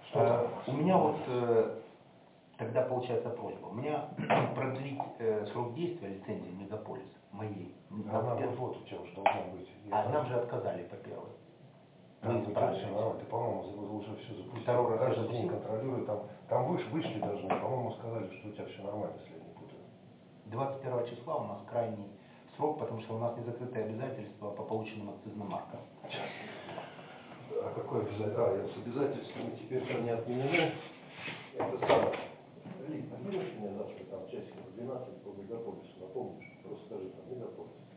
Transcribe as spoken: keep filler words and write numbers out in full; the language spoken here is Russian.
Э, у меня вот э, тогда получается просьба. У меня продлить э, срок действия лицензии Мегаполис моей. Она вот, вот у тебя уже должна быть. А нам же отказали по первой. Мы исправили. Ты, по-моему, уже все запустил. Второй раз Каждый день контролирую. Там, там выше, вышли даже, по-моему, сказали, что у тебя все нормально, если я не путаю. двадцать первого числа у нас крайний срок, потому что у нас не закрытые обязательства по полученным акцизным маркам. А какое обязательство? А, с обязательствами теперь там не отменены. Это самое. Лик, наберешь меня завтра там часиков двенадцать по Мегаполису, напомнишь? Просто скажи там Мегаполис.